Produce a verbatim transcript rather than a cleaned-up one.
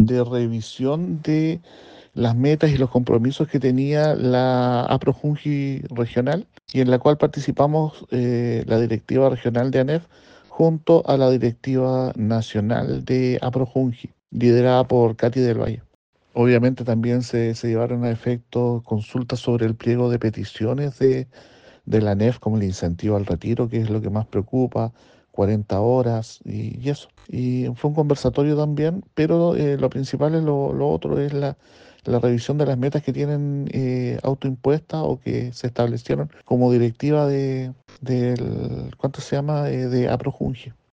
de revisión de las metas y los compromisos que tenía la APROJUNJI regional y en la cual participamos eh, la directiva regional de ANEF junto a la directiva nacional de APROJUNJI, liderada por Katy del Valle. Obviamente también se, se llevaron a efecto consultas sobre el pliego de peticiones de, de la ANEF, como el incentivo al retiro, que es lo que más preocupa, cuarenta horas y, y eso. Y fue un conversatorio también, pero eh, lo principal es lo, lo otro, es la, la revisión de las metas que tienen eh, autoimpuestas o que se establecieron como directiva de, del, ¿cuánto se llama? Eh, de APROJUNJI.